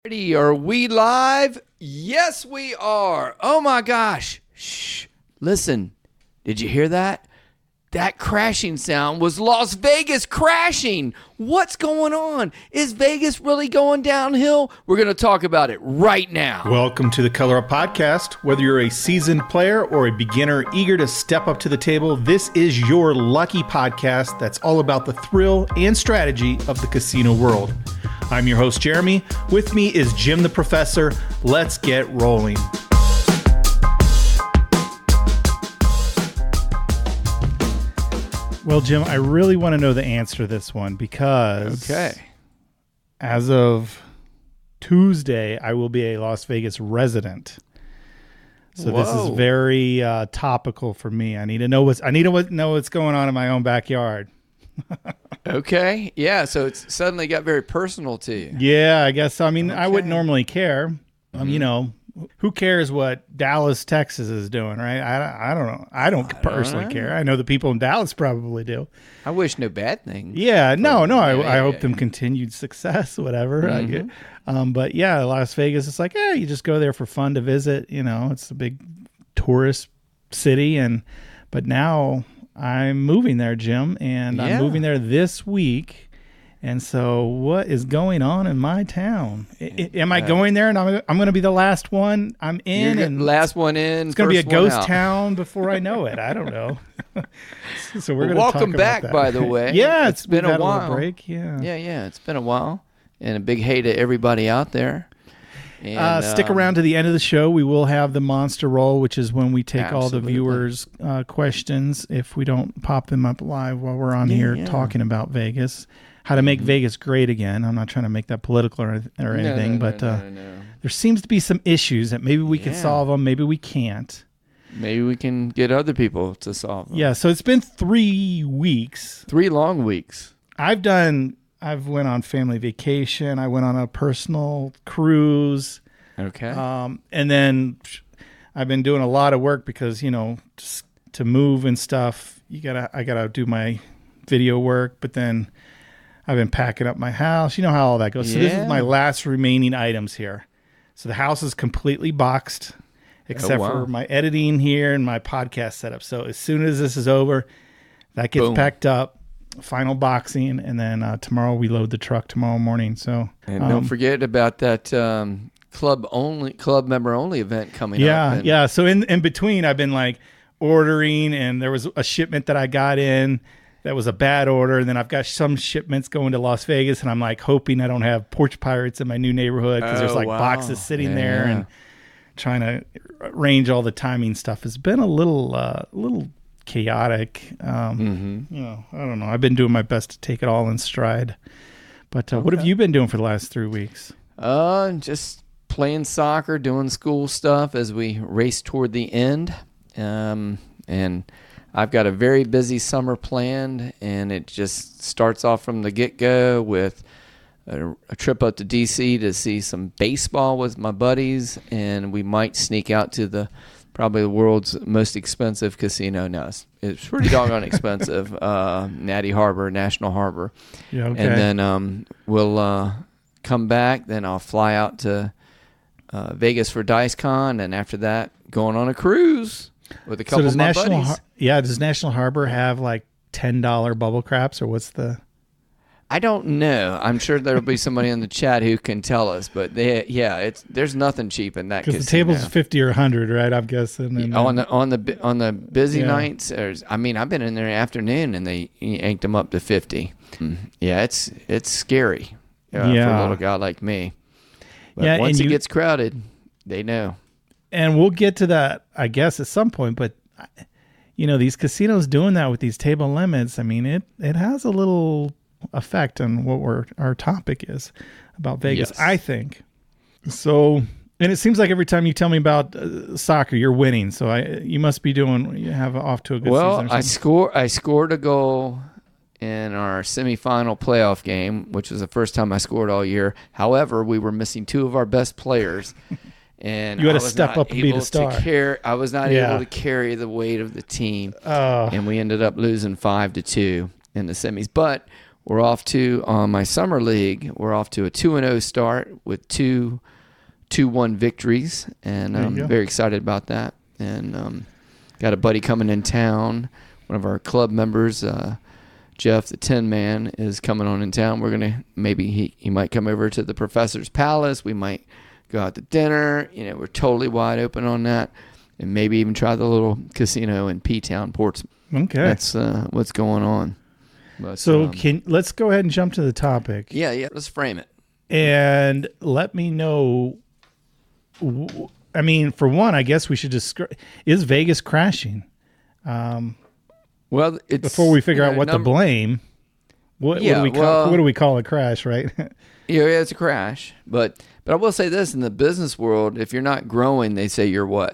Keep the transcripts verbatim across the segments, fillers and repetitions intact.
Are we live? Yes, we are. Oh my gosh. Shh. Listen, did you hear that? That crashing sound was Las Vegas crashing. What's going on? Is Vegas really going downhill? We're going to talk about it right now. Welcome to the Color Up Podcast. Whether you're a seasoned player or a beginner eager to step up to the table, this is your lucky podcast that's all about the thrill and strategy of the casino world. I'm your host, Jeremy. With me is Jim the Professor. Let's get rolling. Well, Jim, I really want to know the answer to this one because Okay. as of Tuesday, I will be a Las Vegas resident. So Whoa. this is very uh, topical for me. I need to know what's I need to know what's going on in my own backyard. Okay. Yeah, so it's suddenly got very personal to you. Yeah, I guess. I mean, I wouldn't Okay. normally care. Um, you know, who cares what Dallas, Texas is doing, right? I, I don't know. I don't personally know. care. I know the people in Dallas probably do. I wish no bad thing. Yeah, no, no. I, Yeah, I yeah, hope yeah, them yeah. continued success, whatever. I Mhm. get, um, but yeah, Las Vegas, it's like, yeah, you just go there for fun to visit. You know, it's a big tourist city, and but now I'm moving there, Jim, and Yeah. I'm moving there this week. And so, what is going on in my town? I, I- am I going there, and I'm I'm going to be the last one? I'm You're in, the and last one in. it's going to be a first one ghost out. town before I know it. I don't know. So we're Well, going to welcome talk back, about that. by the way. Yeah, It's it's been we've a had little while. break. Yeah. Yeah, yeah, it's been a while, and a big hey to everybody out there. And, Uh, stick um, around to the end of the show. We will have the monster roll, which is when we take all the Absolutely. viewers' uh, questions if we don't pop them up live while we're on Yeah, here yeah. talking about Vegas, how to make Mhm. Vegas great again. I'm not trying to make that political or, or no, anything, no, but no, uh, no, no. there seems to be some issues that maybe we can Yeah. solve them, maybe we can't. Maybe we can get other people to solve them. Yeah, so it's been three weeks. Three long weeks. I've done. I've went on family vacation. I went on a personal cruise. Okay. Um, and then I've been doing a lot of work because, you know, just to move and stuff, you gotta, I gotta do my video work, but then I've been packing up my house. You know how all that goes. So this Yeah. is my last remaining items here. So the house is completely boxed except wow. for my editing here and my podcast setup. So as soon as this is over, that gets Boom. packed up, final boxing. And then uh, tomorrow we load the truck tomorrow morning. So and um, don't forget about that um, club only, club member only event coming Yeah, up. and- yeah. So in in between, I've been like ordering, and there was a shipment that I got in that was a bad order, and then I've got some shipments going to Las Vegas, and I'm like hoping I don't have porch pirates in my new neighborhood because there's Oh, like wow. boxes sitting Yeah, there, yeah. and trying to arrange all the timing stuff has been a little uh, little chaotic. Um, Mhm. You know, I don't know. I've been doing my best to take it all in stride. But uh, what have Okay. you been doing for the last three weeks? Uh, just playing soccer, doing school stuff as we race toward the end. Um, and I've got a very busy summer planned, and it just starts off from the get-go with a, a trip up to D C to see some baseball with my buddies, and we might sneak out to the probably the world's most expensive casino. No, it's, it's pretty doggone expensive, uh, Natty Harbor, National Harbor. Yeah, okay. And then um, we'll uh, come back. Then I'll fly out to uh, Vegas for DiceCon, and after that, going on a cruise with a couple so does of my National buddies. Har- yeah, does National Harbor have like ten dollar bubble craps, or what's the? I don't know. I'm sure there'll be somebody in the chat who can tell us, but they, yeah, it's there's nothing cheap in that. Because the casino. table's fifty or a hundred, right? I'm guessing. And, on the on the bu- on the busy Yeah. nights. There's, I mean, I've been in there afternoon, and they yanked them up to fifty. Yeah, it's it's scary uh, for Yeah. a little guy like me. But Yeah, once and it you- gets crowded, they know. and we'll get to that, I guess, at some point. But you know, these casinos doing that with these table limits, I mean, it it has a little effect on what we're, our topic is about Vegas, Yes. I think. So, and it seems like every time you tell me about uh, soccer, you're winning. So I, you must be doing, you have off to a good Well, season. Or I something. score. I scored a goal in our semifinal playoff game, which was the first time I scored all year. However, we were missing two of our best players, and You had I to was step not up and be the able star. To carry, I was not Yeah. able to carry the weight of the team, Oh. and we ended up losing five to two in the semis. But we're off to on my summer league. We're off to a two and zero start with two two one victories, and I'm very excited about that. And um, got a buddy coming in town. One of our club members, uh, Jeff, the Tin Man, is coming on in town. We're gonna maybe he he might come over to the Professor's Palace. We might go out to dinner. You know, we're totally wide open on that, and maybe even try the little casino in P-Town, Portsmouth. Okay, that's uh, what's going on. But, so um, can let's go ahead and jump to the topic. Yeah, yeah. Let's frame it and let me know. I mean, for one, I guess we should just is Vegas crashing? Um, well, it's, before we figure you know, out what num- to blame, what, yeah, what do we call, well, what do we call a crash, right? Yeah, yeah, it's a crash. But but I will say this: in the business world, if you're not growing, they say you're what?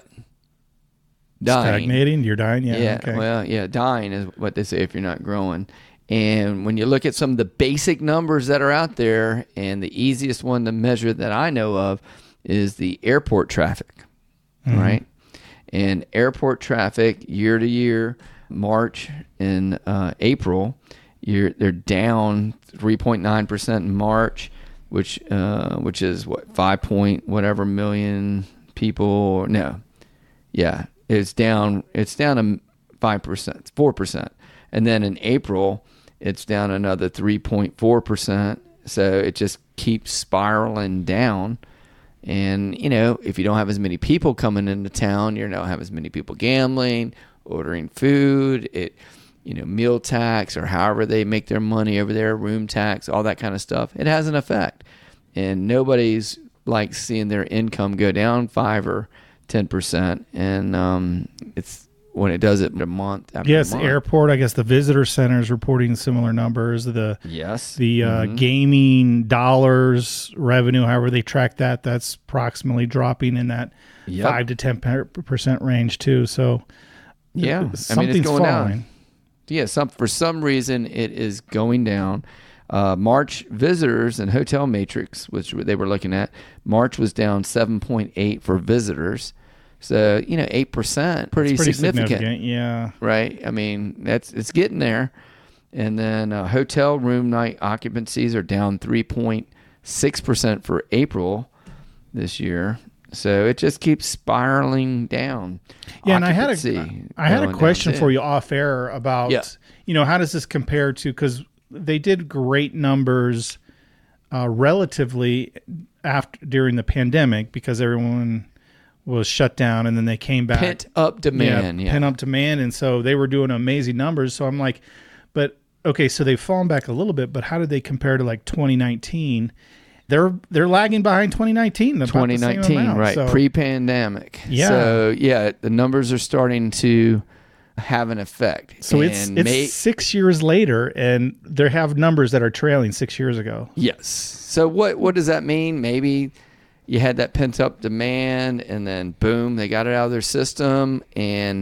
Dying. Stagnating. You're dying. Yeah. Yeah. Okay. Well, yeah, dying is what they say if you're not growing. And when you look at some of the basic numbers that are out there, and the easiest one to measure that I know of is the airport traffic, mm-hmm. right? And airport traffic year to year, March and uh, April, you're, they're down three point nine percent in March, which uh, which is what five point whatever million people. No, yeah, it's down. It's down to five percent, four percent, and then in April, it's down another three point four percent. So it just keeps spiraling down. And, you know, if you don't have as many people coming into town, you don't have as many people gambling, ordering food, it, you know, meal tax or however they make their money over there, room tax, all that kind of stuff. It has an effect. And nobody's like seeing their income go down five or ten percent. And um, it's when it does it a month after yes, month. Airport, I guess the visitor center is reporting similar numbers. The yes, the uh, mm-hmm. gaming dollars revenue, however they track that, that's approximately dropping in that yep. five to ten percent range too. So yeah, something's I mean, it's going falling. Down. Yeah, some for some reason it is going down. Uh, March visitors and Hotel Matrix, which they were looking at, March was down seven point eight for visitors. So, you know, eight percent, pretty, pretty significant, significant. Yeah. Right? I mean, that's it's getting there. And then uh, hotel room night occupancies are down three point six percent for April this year. So it just keeps spiraling down. Yeah, and I had a, I had a question for you off air about, yeah. you know, how does this compare to, because they did great numbers uh, relatively after during the pandemic because everyone was shut down, and then they came back. Pent up demand. Yeah, yeah. Pent up demand. And so they were doing amazing numbers. So I'm like, but okay, so they've fallen back a little bit, but how did they compare to like twenty nineteen? They're they're lagging behind twenty nineteen. twenty nineteen, amount, right. So. Pre-pandemic. Yeah. So, yeah, the numbers are starting to have an effect. So and it's it's may, six years later, and they have numbers that are trailing six years ago. Yes. So what what does that mean? Maybe you had that pent up demand, and then boom, they got it out of their system, and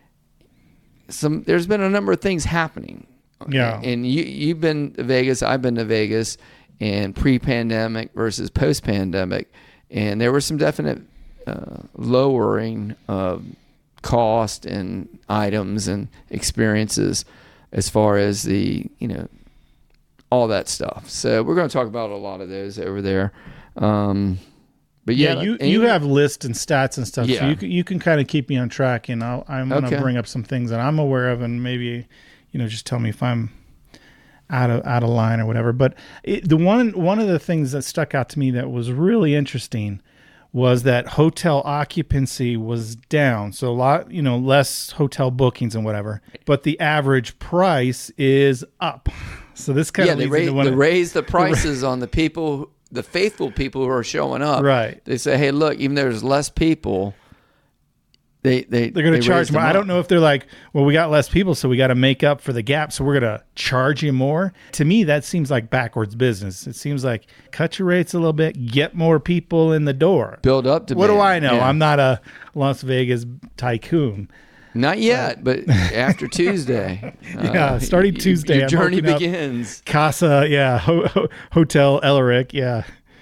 some. There's been a number of things happening. Yeah, and you you've been to Vegas, I've been to Vegas, and pre-pandemic versus post-pandemic, and there were some definite uh, lowering of cost and items and experiences as far as the you know all that stuff. So we're going to talk about a lot of those over there. Um, But yeah, yeah, you, you have lists and stats and stuff, yeah. so you can, you can kind of keep me on track, and I'll, I'm going to okay. bring up some things that I'm aware of, and maybe, you know, just tell me if I'm out of out of line or whatever. But it, the one one of the things that stuck out to me that was really interesting was that hotel occupancy was down, so a lot, you know, less hotel bookings and whatever, but the average price is up. So this kind yeah, of they, raise, they raise the prices on the people. Who, the faithful people who are showing up, right? They say, "Hey, look, even though there's less people, they they they're going to they charge more." I don't know if they're like, "Well, we got less people, so we got to make up for the gap, so we're going to charge you more." To me, that seems like backwards business. It seems like cut your rates a little bit, get more people in the door, build up demand. What do I know? Yeah. I'm not a Las Vegas tycoon. Not yet, but after Tuesday. yeah, uh, starting Tuesday. Your I'm journey begins. Casa, yeah, ho- ho- Hotel Ellerick, yeah.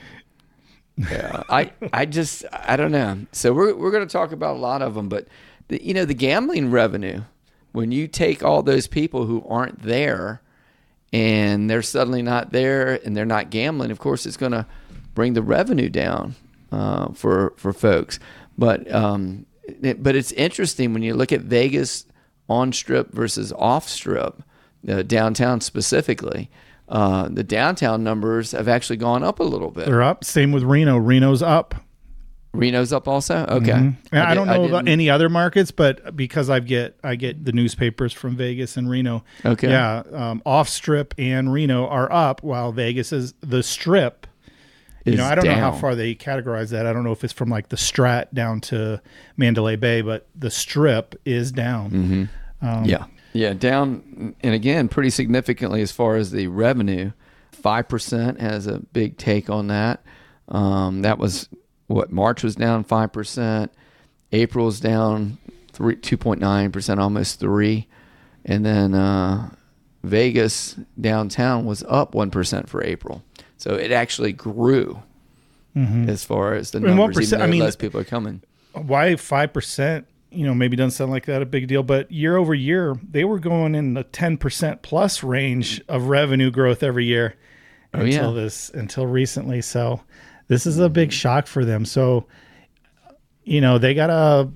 yeah, I, I just, I don't know. So we're we're going to talk about a lot of them, but the, you know, the gambling revenue, when you take all those people who aren't there, and they're suddenly not there and they're not gambling, of course it's going to bring the revenue down uh, for for folks. But um, it, but it's interesting when you look at Vegas on strip versus off strip, uh, downtown specifically. Uh, the downtown numbers have actually gone up a little bit. They're up. Same with Reno. Reno's up. Reno's up also. Okay. Mm-hmm. I, I don't did, know I about any other markets, but because I get I get the newspapers from Vegas and Reno. Okay. Yeah, um, off strip and Reno are up, while Vegas is the strip. You is know, I don't down. know how far they categorize that. I don't know if it's from like the Strat down to Mandalay Bay, but the strip is down. Mm-hmm. Um, yeah. Yeah, down, and again, pretty significantly as far as the revenue. five percent has a big take on that. Um, that was what, March was down five percent. April's down three, two point nine percent, almost three. And then uh, Vegas downtown was up one percent for April. So it actually grew mm-hmm. as far as the And what numbers, percent- even though I mean, less people are coming. Why five percent? You know, maybe doesn't sound like that a big deal, but year over year, they were going in the ten percent plus range of revenue growth every year Oh, until yeah. this, until recently. So this is a big shock for them. So, you know, they got to,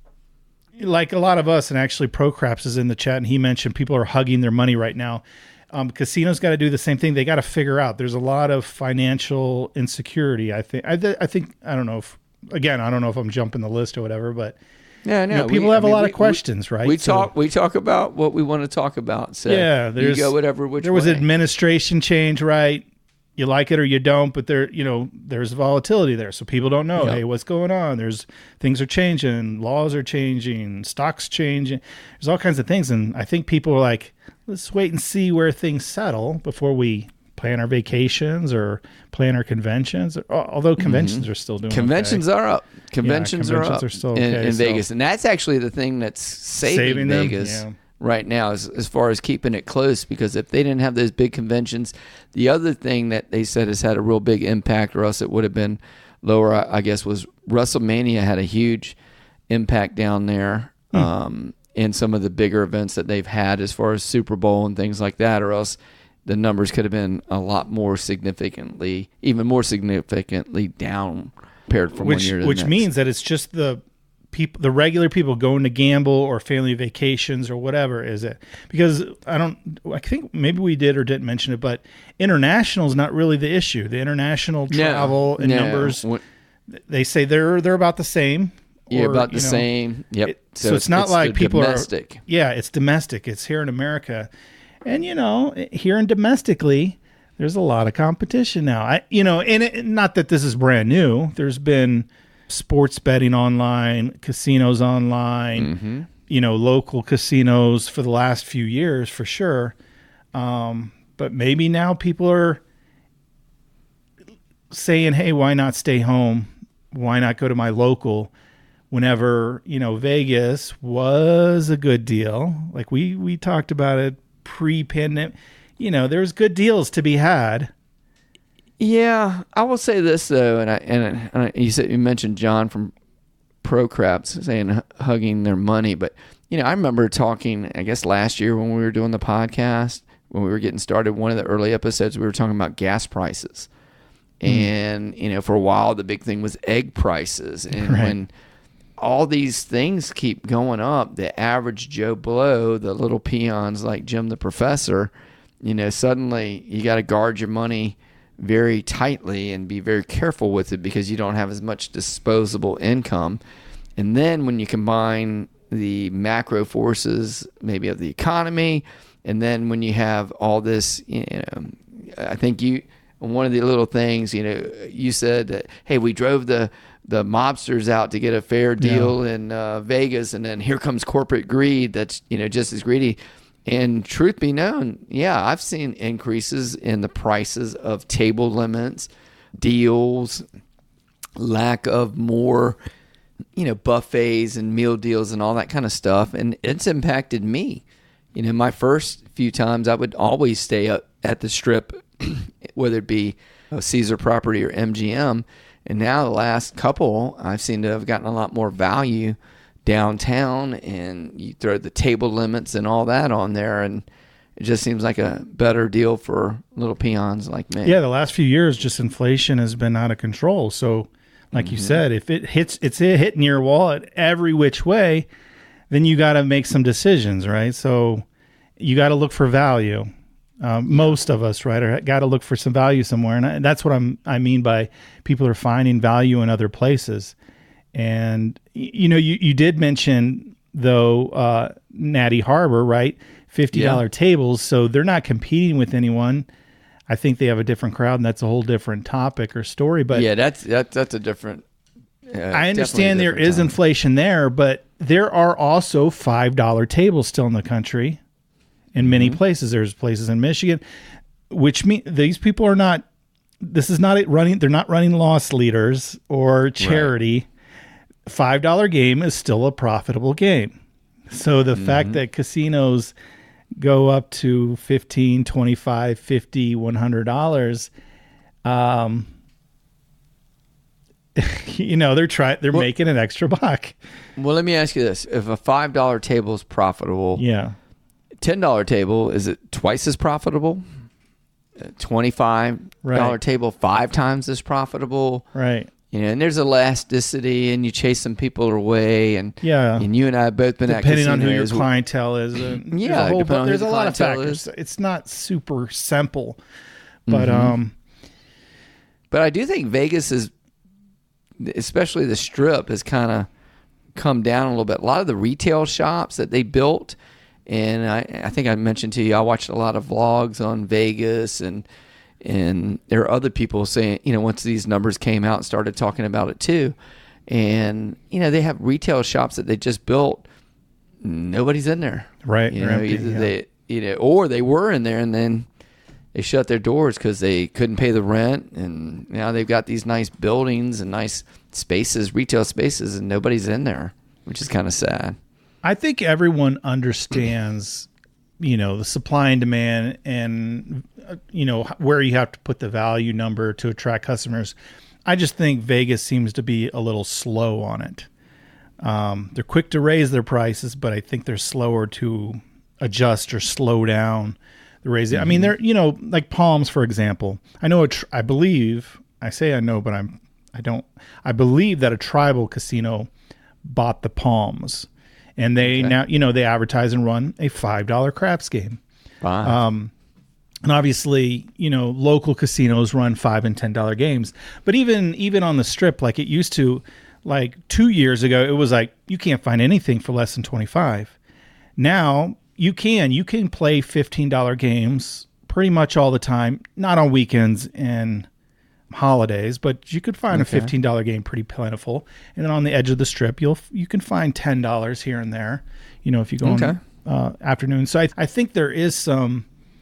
like a lot of us, and actually ProCraps is in the chat and he mentioned people are hugging their money right now. Um, casinos got to do the same thing. They got to figure out, there's a lot of financial insecurity. I think, I, th- I think, I don't know if, again, I don't know if I'm jumping the list or whatever, but Yeah, no. you know, people we, have I mean, a lot we, of questions, we, right? We So- talk. We talk about what we want to talk about. So yeah, you there's go whatever which there was way. administration change, right? You like it or you don't, but there, you know, there's volatility there, so people don't know. Yep. Hey, what's going on? There's things are changing, laws are changing, stocks changing. There's all kinds of things, and I think people are like, let's wait and see where things settle before we plan our vacations or plan our conventions. Although conventions Mm-hmm. are still doing Conventions okay. are up. Conventions, conventions are up are still in, okay, in so- Vegas, and that's actually the thing that's saving, Saving them, Vegas yeah. right now, as, as far as keeping it close. Because if they didn't have those big conventions, the other thing that they said has had a real big impact, or else it would have been lower, I, I guess, was WrestleMania had a huge impact down there. Hmm. Um, in some of the bigger events that they've had, as far as Super Bowl and things like that, or else the numbers could have been a lot more significantly, even more significantly down compared from which one year to the which next. means that it's just the people, the regular people going to gamble or family vacations or whatever. Is it? Because I don't, I think maybe we did or didn't mention it, but international is not really the issue. The international No, travel and no. numbers, What- they say they're they're about the same. yeah, or, about the you know, same. Yep. it- so it's not it's like the people are- domestic. Yeah, it's domestic. It's here in America. And, you know, here and domestically, there's a lot of competition now. I, you know, and it, not that this is brand new. There's been sports betting online, casinos online, Mm-hmm. you know, local casinos for the last few years for sure. Um, but maybe now people are saying, hey, why not stay home? Why not go to my local? Whenever, you know, Vegas was a good deal. Like we, we talked about it pre-pandemic. You know, there's good deals to be had. Yeah, I will say this though, and I and, I, and you said you mentioned John from ProCraps saying h- hugging their money, but you know, I remember talking, I guess last year when we were doing the podcast, when we were getting started, one of the early episodes, we were talking about gas prices, and you know, for a while the big thing was egg prices, and Right. when all these things keep going up, the average Joe Blow, the little peons like Jim the Professor, you know, suddenly you got to guard your money very tightly and be very careful with it because you don't have as much disposable income. And then when you combine the macro forces, maybe of the economy, and then when you have all this, you know, I think you, one of the little things, you know, you said that, hey, we drove the the mobsters out to get a fair deal Yeah. in uh, Vegas, and then here comes corporate greed that's, you know, just as greedy. And truth be known, yeah, I've seen increases in the prices of table limits, deals, lack of more, you know, buffets and meal deals and all that kind of stuff. And it's impacted me. You know, my first few times I would always stay up at the Strip, whether it be a Caesar property or M G M. And now the last couple, I've seen to have gotten a lot more value downtown, and you throw the table limits and all that on there, and it just seems like a better deal for little peons like me. Yeah, the last few years, just inflation has been out of control. So, like mm-hmm. you said, if it hits, it's hitting your wallet every which way, then you got to make some decisions, right? So, you got to look for value. Um, most of us, right, are got to look for some value somewhere, and I, that's what I'm. I mean by people are finding value in other places. And you know, you you did mention though uh, Natty Harbor, right? fifty dollars yeah. tables, so they're not competing with anyone. I think they have a different crowd, and that's a whole different topic or story. But yeah, that's that's that's a different. Uh, I understand there different is time. inflation there, but there are also five dollars tables still in the country. In many mm-hmm. places, there's places in Michigan, which mean these people are not. This is not running. They're not running loss leaders or charity. Right. Five dollar game is still a profitable game. So the mm-hmm. fact that casinos go up to fifteen, twenty-five, fifty, one hundred dollars, um, you know, they're trying. They're well, making an extra buck. Well, let me ask you this: if a five dollar table is profitable, yeah. ten dollar table, is it twice as profitable? twenty-five dollar right. table, five times as profitable? Right. You know, and there's elasticity, and you chase some people away, and yeah. and you and I have both been depending at on who your as clientele is. And yeah, there's a, whole, depending on there's who a the lot of clientele factors. is. It's not super simple, but mm-hmm. um, but I do think Vegas is, especially the Strip, has kind of come down a little bit. A lot of the retail shops that they built. And I, I think I mentioned to you, I watched a lot of vlogs on Vegas, and and there are other people saying, you know, once these numbers came out and started talking about it too. And, you know, they have retail shops that they just built. Nobody's in there. Right. You know, empty, either yeah. they, you know, or they were in there and then they shut their doors because they couldn't pay the rent. And now they've got these nice buildings and nice spaces, retail spaces, and nobody's in there, which is kind of sad. I think everyone understands, you know, the supply and demand and, uh, you know, where you have to put the value number to attract customers. I just think Vegas seems to be a little slow on it. Um, they're quick to raise their prices, but I think they're slower to adjust or slow down the raising. Mm-hmm. I mean, they're, you know, like Palms, for example. I know, a tr- I believe, I say I know, but I'm, I don't, I believe that a tribal casino bought the Palms. And they okay. now, you know, they advertise and run a five dollar craps game. Wow. Um, and obviously, you know, local casinos run five and ten dollar games. But even even on the Strip, like it used to, like two years ago, it was like you can't find anything for less than twenty-five. Now you can you can play fifteen dollar games pretty much all the time, not on weekends and holidays, but you could find okay. a fifteen dollar game pretty plentiful. And then on the edge of the Strip, you'll you can find ten dollars here and there, you know, if you go okay. on uh, afternoon. So I, I think there is some,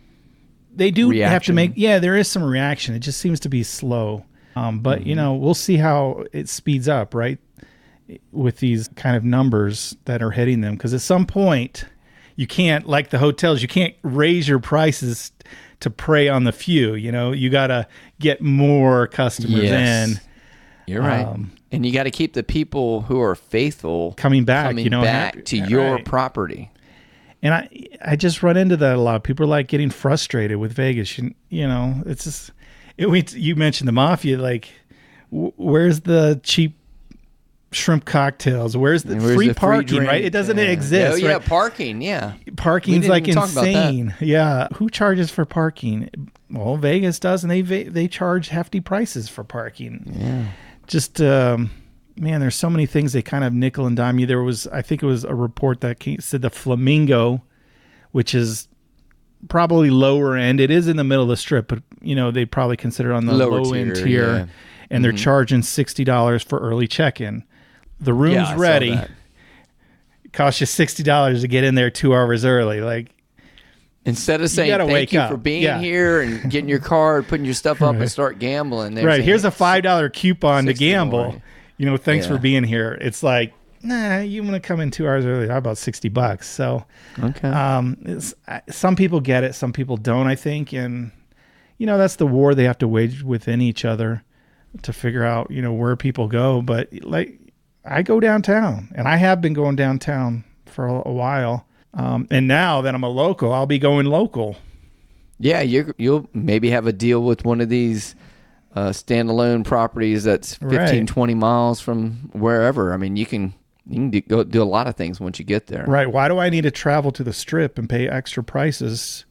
they do reaction. have to make, yeah, there is some reaction. It just seems to be slow. Um, but, mm-hmm. you know, we'll see how it speeds up, right, with these kind of numbers that are hitting them. Because at some point, you can't, like the hotels, you can't raise your prices to prey on the few. You know, you got to get more customers yes. in. You're right. Um, and you got to keep the people who are faithful coming back, coming you know, back have, to your right. property. And I I just run into that a lot. People are like getting frustrated with Vegas. You, you know, it's just, it, we, you mentioned the mafia, like, w- where's the cheap shrimp cocktails? Where's the Where's free the parking, free right? It doesn't yeah. exist. Oh, yeah, right? parking, yeah. Parking's like insane. Yeah. Who charges for parking? Well, Vegas does, and they they charge hefty prices for parking. Yeah. Just, um, man, there's so many things they kind of nickel and dime you. There was, I think it was a report that came, said the Flamingo, which is probably lower end. It is in the middle of the Strip, but, you know, they probably consider it on the lower low tier, end tier. Yeah. And mm-hmm. they're charging sixty dollars for early check-in. The room's yeah, ready. It costs you sixty dollars to get in there two hours early. Like, instead of saying thank you up. for being yeah. here and getting your card, putting your stuff up and start gambling. Right. Saying, here's a five dollar coupon to gamble. More. You know, thanks yeah. for being here. It's like, nah, you want to come in two hours early. How about sixty bucks? So, okay. Um, it's, some people get it. Some people don't, I think. And, you know, that's the war they have to wage within each other to figure out, you know, where people go. But like, I go downtown, and I have been going downtown for a, a while. Um, and now that I'm a local, I'll be going local. Yeah, you you'll maybe have a deal with one of these uh, standalone properties that's fifteen, Right. twenty miles from wherever. I mean, you can you can do, go do a lot of things once you get there. Right. Why do I need to travel to the Strip and pay extra prices,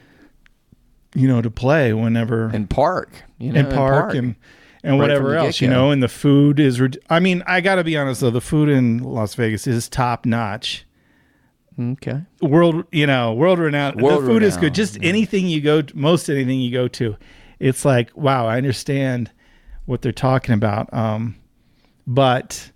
you know, to play whenever And park, you know, and park and and Right whatever from the else, you get-go. know, and the food is, rid- I mean, I got to be honest though, the food in Las Vegas is top notch. Okay. World, you know, world renowned. World the food is renowned, good. Just yeah. anything you go, to, most anything you go to, it's like, wow, I understand what they're talking about. Um, but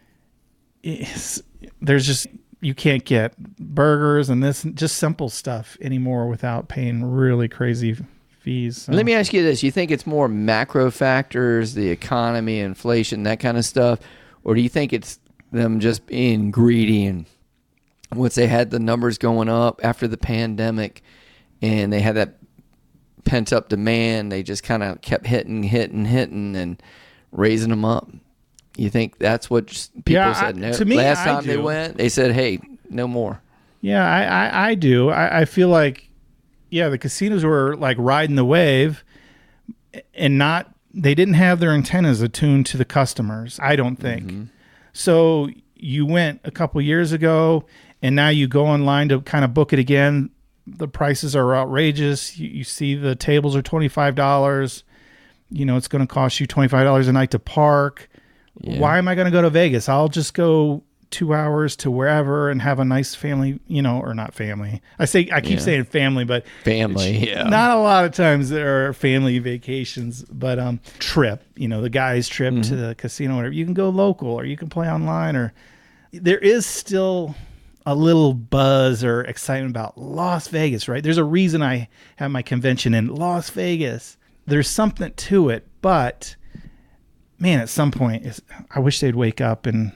it's, there's just, you can't get burgers and this, just simple stuff anymore without paying really crazy fees. So. Let me ask you this. You think it's more macro factors, the economy, inflation, that kind of stuff? Or do you think it's them just being greedy and once they had the numbers going up after the pandemic and they had that pent up demand, they just kind of kept hitting, hitting, hitting and raising them up? You think that's what just- people Yeah, said? I- No. to me, Last I time they do. went, they said, hey, no more. Yeah, I, I, I do. I, I feel like, yeah, the casinos were like riding the wave and not, they didn't have their antennas attuned to the customers, I don't think. Mm-hmm. So you went a couple years ago and now you go online to kind of book it again. The prices are outrageous. You, you see the tables are twenty-five dollars. You know, it's going to cost you twenty-five dollars a night to park. Yeah. Why am I going to go to Vegas? I'll just go two hours to wherever and have a nice family, you know, or not family. I say, I keep Yeah. saying family, but Family, yeah. not a lot of times there are family vacations, but um, trip, you know, the guy's trip Mm-hmm. to the casino, whatever. You can go local or you can play online, or there is still a little buzz or excitement about Las Vegas, right? There's a reason I have my convention in Las Vegas. There's something to it, but man, at some point, it's, I wish they'd wake up and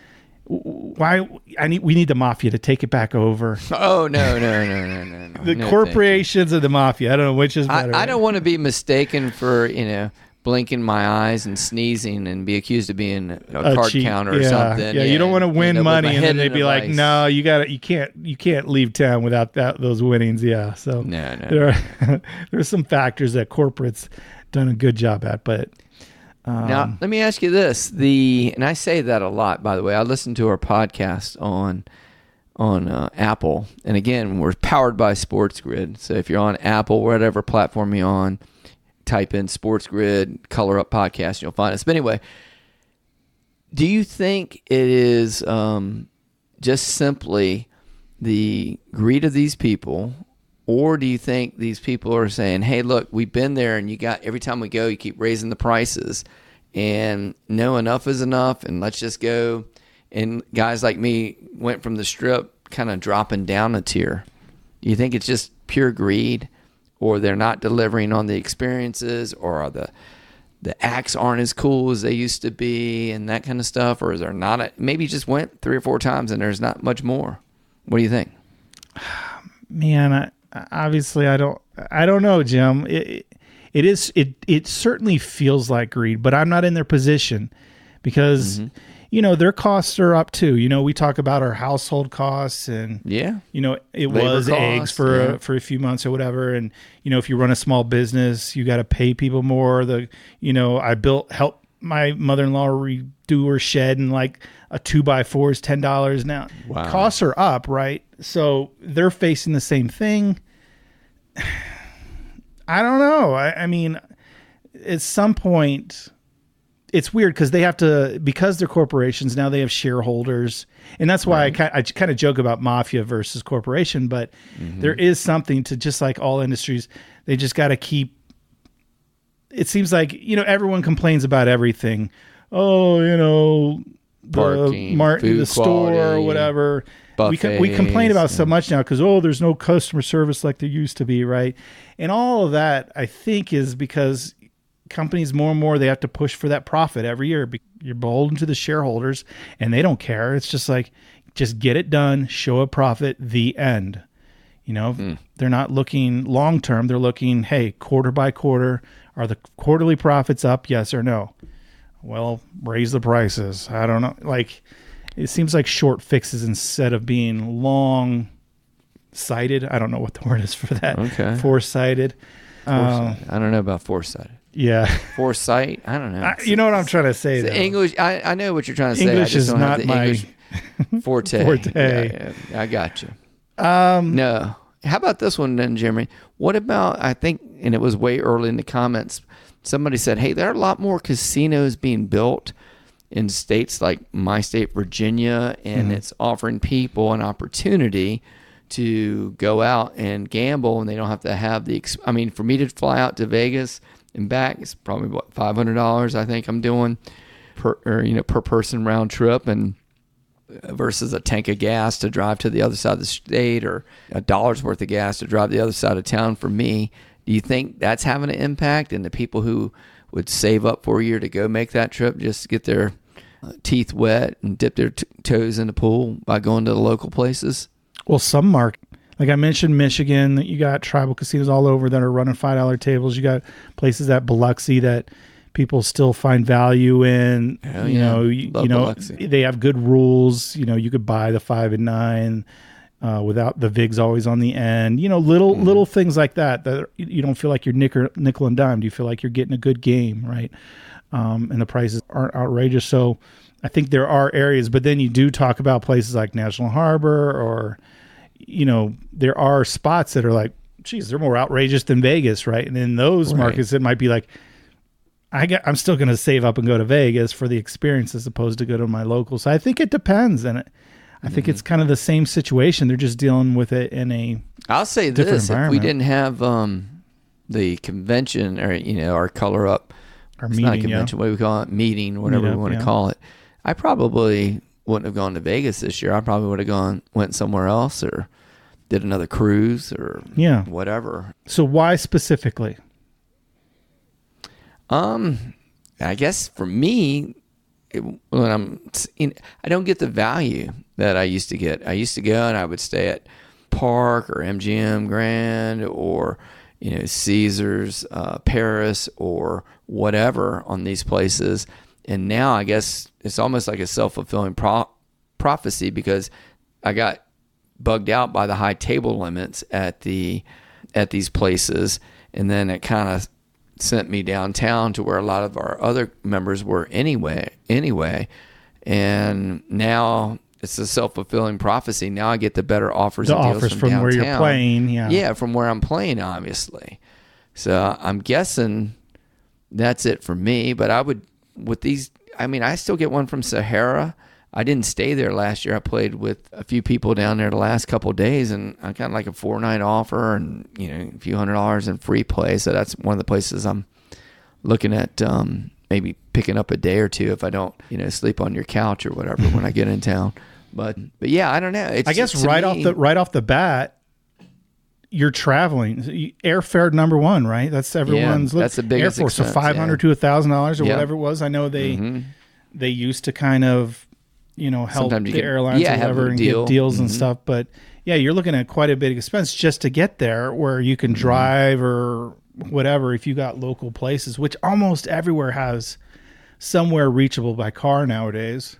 why I need we need the mafia to take it back over. Oh, no, no, no, no, no, no. The No, corporations of the mafia. I don't know which is I, better. I don't want to be mistaken for, you know, blinking my eyes and sneezing and be accused of being a, A card cheat. counter or yeah. something. Yeah, you don't want to win end up with money my and head then they'd in be a like, vice. "No, you got to you can't you can't leave town without that those winnings." Yeah. So No, no. there are there's some factors that corporate's done a good job at, but um, Now, let me ask you this: the and I say that a lot, by the way. I listen to our podcast on on uh, Apple, and again, we're powered by Sports Grid. So if you're on Apple, whatever platform you're on, type in Sports Grid, Color Up Podcast, you'll find us. But anyway, do you think it is um, just simply the greed of these people? Or do you think these people are saying, hey, look, we've been there and you got every time we go, you keep raising the prices and no, enough is enough and let's just go. And guys like me went from the Strip kind of dropping down a tier. Do you think it's just pure greed, or they're not delivering on the experiences, or are the the acts aren't as cool as they used to be and that kind of stuff? Or is there not a, maybe you just went three or four times and there's not much more? What do you think? man, I, obviously I don't I don't know, Jim. It, it is it it certainly feels like greed, but I'm not in their position because Mm-hmm. you know, their costs are up too. You know, we talk about our household costs and Yeah. you know, it Labor was eggs costs, for yeah. a, for a few months or whatever, and you know, if you run a small business, you got to pay people more. The you know, I built help my mother-in-law redo her shed, and like a two by four is ten dollars now. Wow. Costs are up, right? So they're facing the same thing. I don't know. I, I mean, at some point, it's weird because they have to, because they're corporations, now they have shareholders. And that's why right. I, I kind of joke about mafia versus corporation, but mm-hmm. there is something to, just like all industries, they just got to keep, it seems like, you know, everyone complains about everything. Oh, you know, the Parking, mar- food the store quality, or whatever. We, com- we complain about so much now because, oh, there's no customer service like there used to be, right? And all of that, I think, is because companies more and more, they have to push for that profit every year. You're beholden to the shareholders, and they don't care. It's just like, just get it done, show a profit, the end. You know, mm. they're not looking long term. They're looking, hey, quarter by quarter, are the quarterly profits up? Yes or no? Well, raise the prices. I don't know. Like, it seems like short fixes instead of being long sighted. I don't know what the word is for that. Okay. Foresighted. Um, I don't know about foresight. yeah. Foresight? I don't know. I, you know what I'm trying to say, It's though. English. I, I know what you're trying to say. English I just is don't not have the my English forte. forte. Yeah, yeah, I got you. Um, No. How about this one then, Jeremy? What about, I think, and it was way early in the comments, somebody said, hey, there are a lot more casinos being built in states like my state, Virginia, and Mm-hmm. it's offering people an opportunity to go out and gamble, and they don't have to have the, ex- I mean, for me to fly out to Vegas and back, it's probably, what, five hundred dollars I think I'm doing per, or, you know, per person round trip, and versus a tank of gas to drive to the other side of the state, or a dollar's worth of gas to drive to the other side of town for me. Do you think that's having an impact? And the people who would save up for a year to go make that trip just to get their uh, teeth wet and dip their t- toes in the pool by going to the local places? Well, some mark, like I mentioned, Michigan, you got tribal casinos all over that are running five dollar tables. You got places at Biloxi that people still find value in. Hell you yeah. know, you, Love you know, Biloxi. they have good rules. You know, you could buy the five and nine uh, without the V I Gs always on the end. You know, little Mm-hmm. little things like that that you don't feel like you're nickel, nickel and dime. You feel like you're getting a good game, right? Um, and the prices aren't outrageous. So I think there are areas, but then you do talk about places like National Harbor, or, you know, there are spots that are like, geez, they're more outrageous than Vegas, right? And in those Right. markets, it might be like, I get, I'm still going to save up and go to Vegas for the experience as opposed to go to my local. So I think it depends. And it, I think it's kind of the same situation. They're just dealing with it in a I'll say different this: if we environment. didn't have um, the convention, or you know, our color up, Our it's not a meeting, yeah. convention, what do we call it, meeting, whatever Meetup, we want yeah. to call it, I probably wouldn't have gone to Vegas this year. I probably would have gone, went somewhere else, or did another cruise, or Yeah. whatever. So why specifically? Um, I guess for me, it, when I'm, in, I don't get the value that I used to get. I used to go and I would stay at Park or M G M Grand, or you know, Caesars, uh, Paris, or whatever on these places. And now I guess it's almost like a self-fulfilling pro- prophecy, because I got bugged out by the high table limits at the at these places, and then it kind of sent me downtown to where a lot of our other members were anyway anyway and now it's a self-fulfilling prophecy. Now I get the better offers The and deals offers from, from downtown. where you're playing, yeah. yeah from where I'm playing, obviously. So I'm guessing that's it for me. But I would, with these, I mean, I still get one from Sahara. I didn't stay there last year. I played with a few people down there the last couple of days, and I got like a four night offer, and you know, a few hundred dollars in free play. So that's one of the places I'm looking at, um, maybe picking up a day or two if I don't, you know, sleep on your couch or whatever when I get in town. But but yeah, I don't know. It's, I guess to right me- off the right off the bat, you're traveling. You- Airfare number one, right? That's everyone's. Yeah, that's the biggest Air Force. So expense, five hundred yeah. to a thousand dollars or Yeah. whatever it was. I know they Mhm. they used to kind of, you know, help Sometimes you the get- airlines yeah, or have a whatever and deal. get deals and Mhm. stuff. But yeah, you're looking at quite a bit of expense just to get there, where you can Mm-hmm. drive or whatever if you got local places, which almost everywhere has somewhere reachable by car nowadays.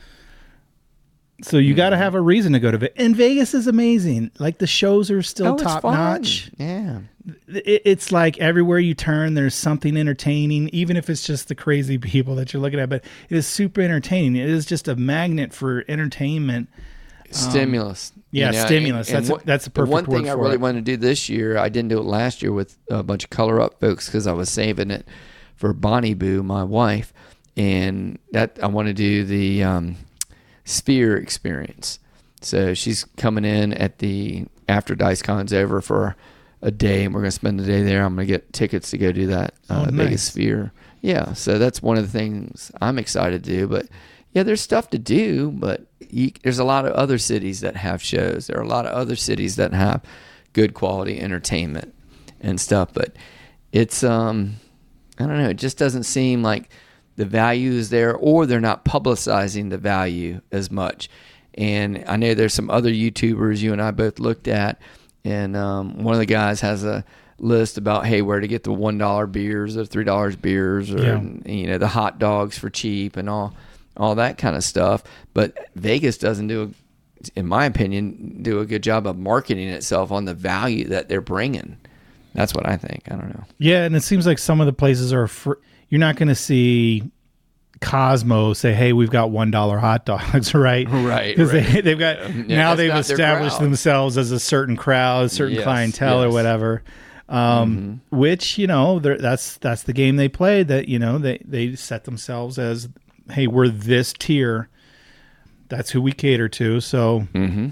So you got to Mm-hmm. have a reason to go to Vegas. And Vegas is amazing. Like the shows are still Oh, it's top fun. notch. Yeah. It, it's like everywhere you turn, there's something entertaining, even if it's just the crazy people that you're looking at. But it is super entertaining. It is just a magnet for entertainment. Stimulus. yeah, you know, stimulus. That's a- what- that's a the perfect one thing word I for really it. wanted to do this year, I didn't do it last year with a bunch of Color Up folks because I was saving it for Bonnie Boo, my wife, and that I want to do the um, Sphere experience. So she's coming in at the after DiceCon's over for a day, and we're going to spend the day there. I'm going to get tickets to go do that uh, Oh, Vegas nice. Sphere. Yeah, so that's one of the things I'm excited to do. But yeah, there's stuff to do, but you, there's a lot of other cities that have shows. There are a lot of other cities that have good quality entertainment and stuff. But it's, um, I don't know, it just doesn't seem like the value is there, or they're not publicizing the value as much. And I know there's some other YouTubers you and I both looked at, and um, one of the guys has a list about, hey, where to get the one dollar beers or three dollar beers, or Yeah. you know, the hot dogs for cheap and all all that kind of stuff. But Vegas doesn't do in my opinion, do a good job of marketing itself on the value that they're bringing. That's what I think. I don't know. Yeah, and it seems like some of the places are fr- you're not going to see Cosmo say, "Hey, we've got one dollar hot dogs," right? Right. Because right. they, they've got Yeah, now that's they've not their established crowd. themselves as a certain crowd, a certain Yes, clientele, or yes. whatever. Um, Mhm. Which you know, they're- that's that's the game they play. That you know, they they set themselves as, "Hey, we're this tier. That's who we cater to." So. Mhm.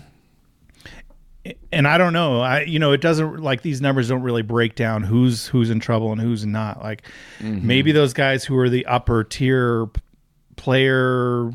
And I don't know. I you know, it doesn't like these numbers don't really break down who's who's in trouble and who's not. Like Mhm. maybe those guys who are the upper tier p- player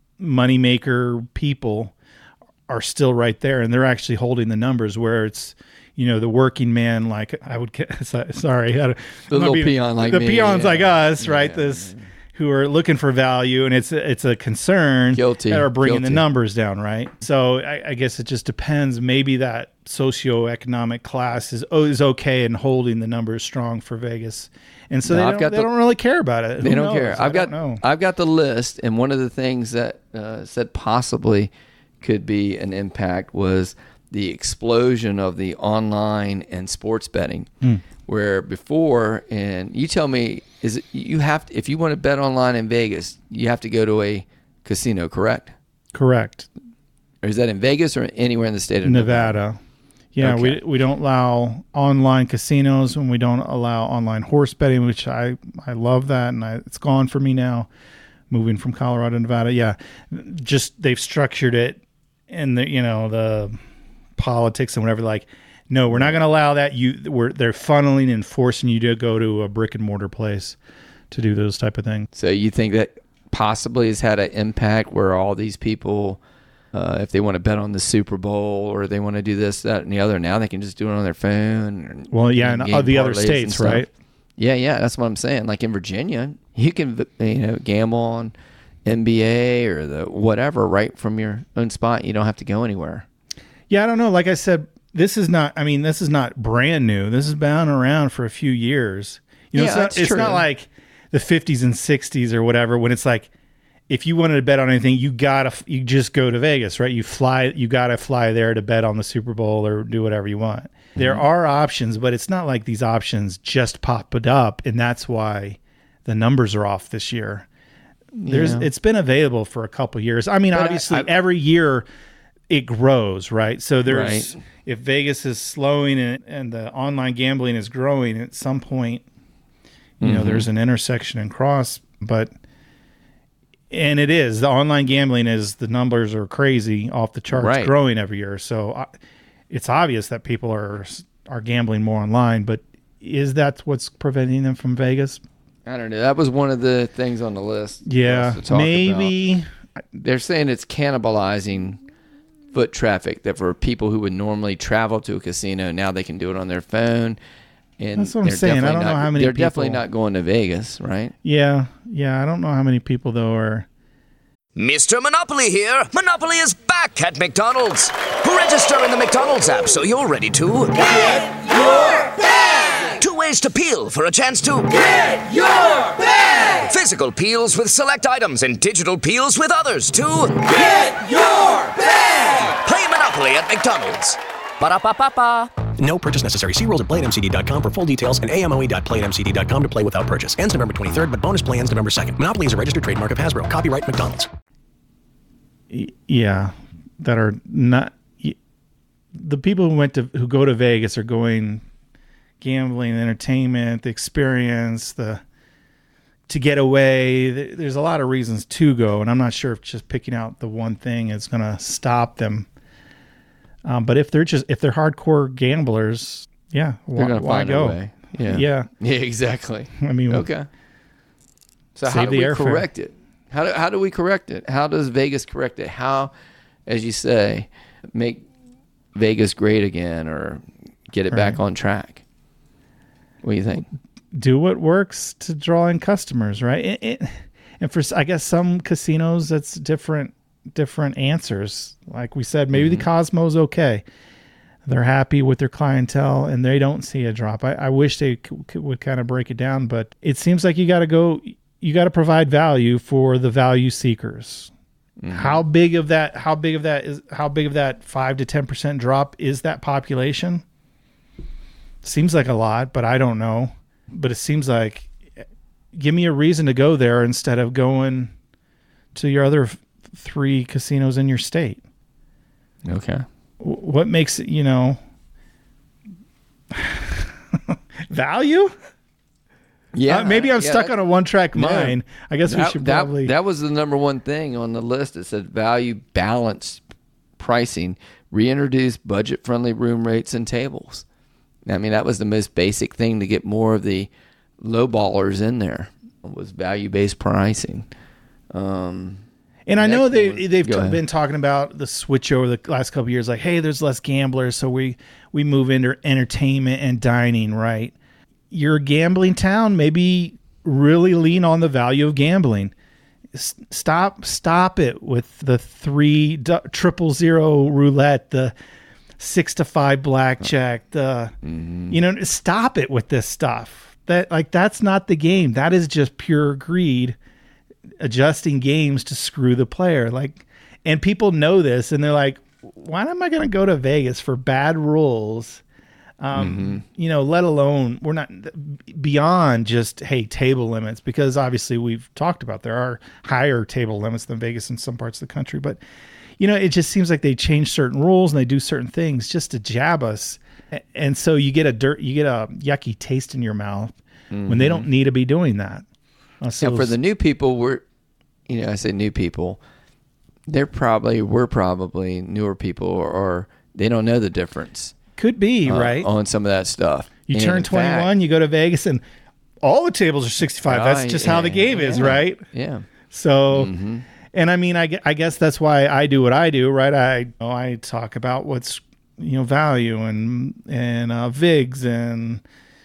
moneymaker people are still right there and they're actually holding the numbers where it's you know the working man like I would sorry I, The little peon like the me, peons yeah. like us right Yeah, this who are looking for value and it's it's a concern Guilty. that are bringing Guilty. the numbers down, right? So I, I guess it just depends. Maybe that socioeconomic class is oh, is okay and holding the numbers strong for Vegas, and so No, they, I've don't, got they the- don't really care about it. They Who don't knows? care. I I've got don't know. I've got the list, and one of the things that uh, said possibly could be an impact was the explosion of the online and sports betting. Hmm. Where before, and you tell me, is it, you have to, if you want to bet online in Vegas, you have to go to a casino, correct? Correct. Or is that in Vegas or anywhere in the state of Nevada? Nevada. Yeah, Okay. we we don't allow online casinos and we don't allow online horse betting, which I, I love that, and I, it's gone for me now, moving from Colorado to Nevada. Yeah, just they've structured it, and the you know the politics and whatever. Like, no, we're not going to allow that. You, we're they're funneling and forcing you to go to a brick and mortar place to do those type of things. So you think that possibly has had an impact where all these people, uh, if they want to bet on the Super Bowl or they want to do this, that, and the other, now they can just do it on their phone. Or Well, yeah, and game uh, the other parlays and states, stuff. right? Yeah, yeah, that's what I'm saying. Like in Virginia, you can you know gamble on N B A or the whatever right from your own spot. You don't have to go anywhere. Yeah, I don't know. Like I said, this is not. I mean, this is not brand new. This has been around for a few years. You know, Yeah, it's, not, that's it's true. not like the fifties and sixties or whatever. When it's like, if you wanted to bet on anything, you gotta you just go to Vegas, right? You fly. You gotta fly there to bet on the Super Bowl or do whatever you want. Mm-hmm. There are options, but it's not like these options just popped up, and that's why the numbers are off this year. There's Yeah. it's been available for a couple years. I mean, But I- obviously, I- every year it grows, right? So there's Right. if Vegas is slowing and, and the online gambling is growing, at some point, you know, Mhm. there's an intersection and cross. But and it is the online gambling is the numbers are crazy off the charts, Right. growing every year. So uh, it's obvious that people are are gambling more online. But is that what's preventing them from Vegas? I don't know. That was one of the things on the list. for Yeah, us to talk maybe. about. They're saying it's cannibalizing foot traffic, that for people who would normally travel to a casino, now they can do it on their phone. And That's what I'm they're saying. I definitely don't know not- how many They're definitely people- not going to Vegas, right? Yeah, yeah. I don't know how many people though are. Mister Monopoly here. Monopoly is back at McDonald's. Register in the McDonald's app so you're ready to get your bag. Two ways to peel for a chance to get your bag. Physical peels with select items and digital peels with others to get your bag. Play Monopoly at McDonald's. Ba-da-ba-ba-ba. No purchase necessary. See rules at play at m c d dot com for full details and a m o e dot play at m c d dot com to play without purchase. Ends November twenty-third, but bonus play ends November second. Monopoly is a registered trademark of Hasbro. Copyright McDonald's. Y- Yeah, that are not y- the people who went to who go to Vegas are going gambling, entertainment, the experience, the to get away. Th- There's a lot of reasons to go, and I'm not sure if just picking out the one thing is going to stop them. Um, but if they're just if they're hardcore gamblers, yeah, They're why, going to why find go? a way. Yeah. Yeah, Yeah, exactly. I mean, Okay. So how Save do the we airfare. correct it? How do, how do we correct it? How does Vegas correct it? How, as you say, make Vegas great again or get it back Right. on track? What do you think? do what works to draw in customers, right? It, it, and for I guess some casinos, that's different different answers. Like we said, maybe Mm-hmm. the Cosmo's okay. They're happy with their clientele and they don't see a drop. I, I wish they c- c- would kind of break it down, but it seems like you got to go. You got to provide value for the value seekers, Mm-hmm. How big of that? How big of that is? How big of that five to ten percent drop is that population? Seems like a lot, but I don't know. But it seems like, give me a reason to go there instead of going to your other f- three casinos in your state. Okay. W- what makes it, you know, value? Yeah. Uh, maybe I'm yeah, stuck on a one-track mind. No, I guess we that, should that, probably... That was the number one thing on the list. It said value balanced pricing, reintroduce budget-friendly room rates and tables. I mean, that was the most basic thing to get more of the low ballers in there, was value-based pricing. Um, and I know they, one, they've t- been talking about the switch over the last couple of years, like, hey, there's less gamblers, so we, we move into entertainment and dining, right? You're a gambling town, maybe really lean on the value of gambling. S- stop stop it with the three d- triple zero roulette, the six to five blackjack, the mm-hmm. you know, stop it with this stuff. That like that's not the game. That is just pure greed, adjusting games to screw the player. Like, and people know this, and they're like, why am I going to go to Vegas for bad rules? Um, mm-hmm. You know, let alone we're not beyond just, hey, table limits, because obviously we've talked about there are higher table limits than Vegas in some parts of the country. But, you know, it just seems like they change certain rules and they do certain things just to jab us. And so you get a dirt, you get a yucky taste in your mouth mm-hmm. when they don't need to be doing that. Uh, so now for the new people, we're, you know, I say new people, they're probably, we're probably newer people, or, or they don't know the difference. Could be, uh, right? On some of that stuff. You and turn twenty-one, fact, you go to Vegas, and all the tables are sixty-five. Uh, that's just yeah, how the game yeah, is, right? Yeah. So, mm-hmm. and I mean, I, I guess that's why I do what I do, right? I you know, I talk about what's, you know, value and and uh, V I Gs and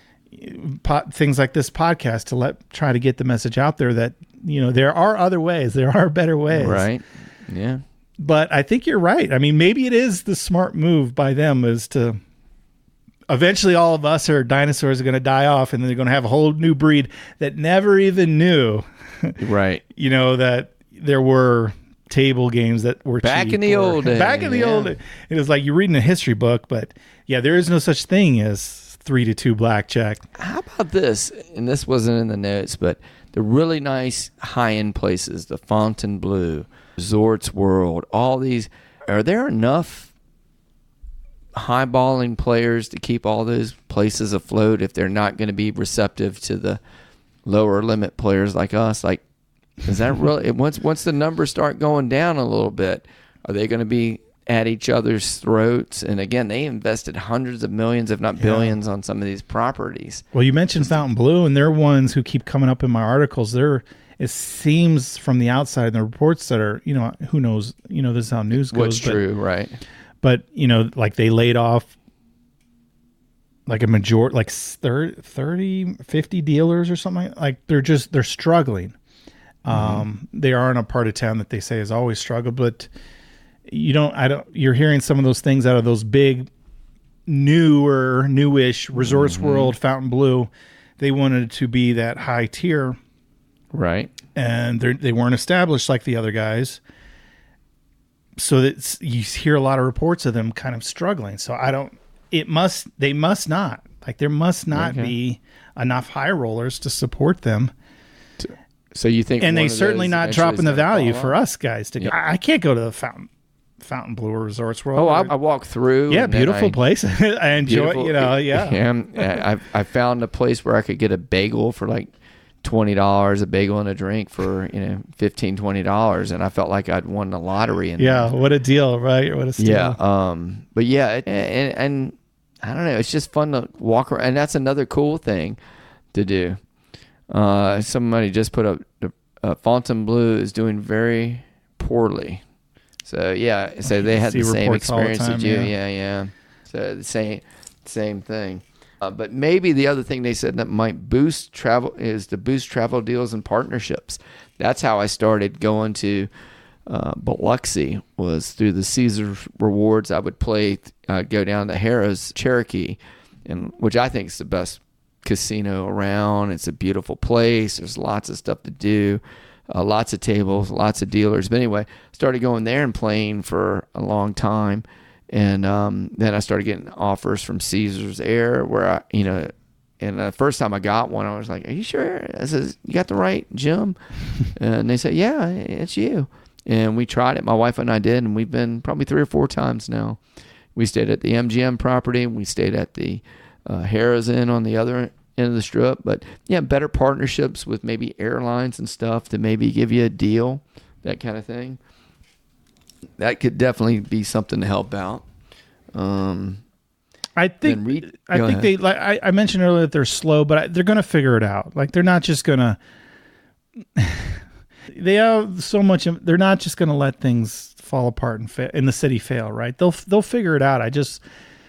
pot, things like this podcast to let try to get the message out there that, you know, there are other ways, there are better ways, right? Yeah. But I think you're right. I mean, maybe it is the smart move by them is to eventually all of us or dinosaurs are going to die off, and then they're going to have a whole new breed that never even knew, right? You know, that there were table games that were back cheap in the or, old days. Back in the yeah. old days. It was like you're reading a history book, but yeah, there is no such thing as three to two blackjack. How about this? And this wasn't in the notes, but the really nice high-end places, the Fontainebleau, Resorts World, all these, are there enough high-balling players to keep all those places afloat if they're not going to be receptive to the lower limit players like us? Like, is that really, once once the numbers start going down a little bit, are they going to be at each other's throats? And again, they invested hundreds of millions, if not billions, yeah. on some of these properties. Well, you mentioned Fontainebleau, and they're ones who keep coming up in my articles. They're, it seems from the outside, the reports that are, you know, who knows, you know, this is how news goes. What's but, true, right? But, you know, like they laid off like a major, like thirty, fifty dealers or something. Like they're just, they're struggling. Mm-hmm. Um, they are in a part of town that they say has always struggled, but you don't, I don't, you're hearing some of those things out of those big, newer, newish Resorts mm-hmm. World, Fontainebleau. They wanted to be that high tier. Right. And they they weren't established like the other guys. So that you hear a lot of reports of them kind of struggling. So I don't, it must, they must not, like there must not okay. be enough high rollers to support them. So you think, and they certainly not dropping the value for us guys to go. Yep. I, I can't go to the Fountain, Fontainebleau Resorts World. Oh, I, I walk through. Yeah, beautiful I, place. I enjoy it, you know, yeah. yeah I, I found a place where I could get a bagel for like twenty dollars, a bagel and a drink for, you know, fifteen, twenty dollars. And I felt like I'd won the lottery. In yeah. there. What a deal, right? What a steal. Yeah. Um, but yeah, it, and, and I don't know, it's just fun to walk around. And that's another cool thing to do. Uh, somebody just put up, uh, Fontainebleau is doing very poorly. So yeah, so they had the same experience as you. Yeah. yeah, yeah. So the same, same thing. Uh, but maybe the other thing they said that might boost travel is to boost travel deals and partnerships. That's how I started going to uh, Biloxi, was through the Caesars Rewards. I would play, uh, go down to Harrah's Cherokee, and which I think is the best casino around. It's a beautiful place. There's lots of stuff to do. uh, lots of tables, lots of dealers. But anyway, started going there and playing for a long time. And um, then I started getting offers from Caesars Air where I, you know, and the first time I got one, I was like, "Are you sure?" I said, "You got the right gym?" And they said, "Yeah, it's you." And we tried it. My wife and I did, and we've been probably three or four times now. We stayed at the M G M property. We stayed at the uh, Harrah's Inn on the other end of the strip. But yeah, better partnerships with maybe airlines and stuff to maybe give you a deal, that kind of thing. That could definitely be something to help out. Um, I think re- I think ahead. they like I, I mentioned earlier that they're slow, but I, they're going to figure it out. Like they're not just going to. They have so much. They're not just going to let things fall apart and fa- in the city fail. Right? They'll they'll figure it out. I just,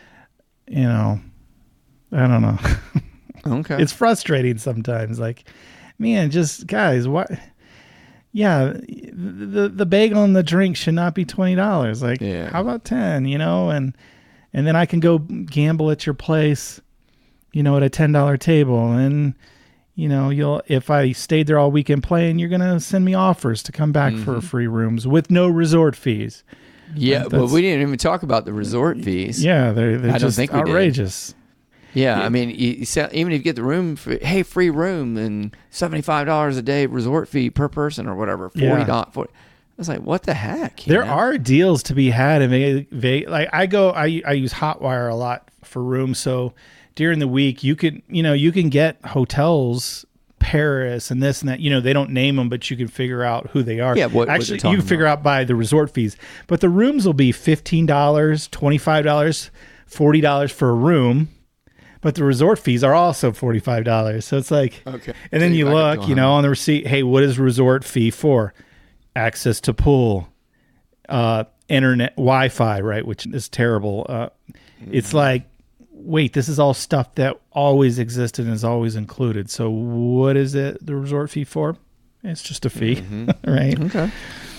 you know, I don't know. Okay. It's frustrating sometimes. Like, man, just guys, what? Yeah, the the bagel and the drink should not be twenty dollars. Like, Yeah. how about ten? You know, and and then I can go gamble at your place, you know, at a ten dollar table, and you know, you'll if I stayed there all weekend playing, you're gonna send me offers to come back Mm-hmm. for free rooms with no resort fees. Yeah, That's- but we didn't even talk about the resort fees. Yeah, they're they're I don't just think we did. outrageous. Yeah, I mean, you, you sell, even if you get the room, for, hey, free room and seventy-five dollars a day resort fee per person or whatever, forty dollars. Yeah. forty I was like, what the heck? you There know? are deals to be had in Vegas. Vegas. Like I go, I I use Hotwire a lot for rooms. So during the week, you can you know you can get hotels, Paris and this and that. You know they don't name them, but you can figure out who they are. Yeah, what- what they're actually you talking can figure out by the resort fees. But the rooms will be fifteen dollars, twenty five dollars, forty dollars for a room. But the resort fees are also forty-five dollars. So it's like, Okay. And then So you you back up look, to you know, on the receipt, hey, what is resort fee for? Access to pool, uh, internet, Wi-Fi, right? Which is terrible. Uh, It's like, wait, this is all stuff that always existed and is always included. So what is it, the resort fee for? It's just a fee, right? Okay.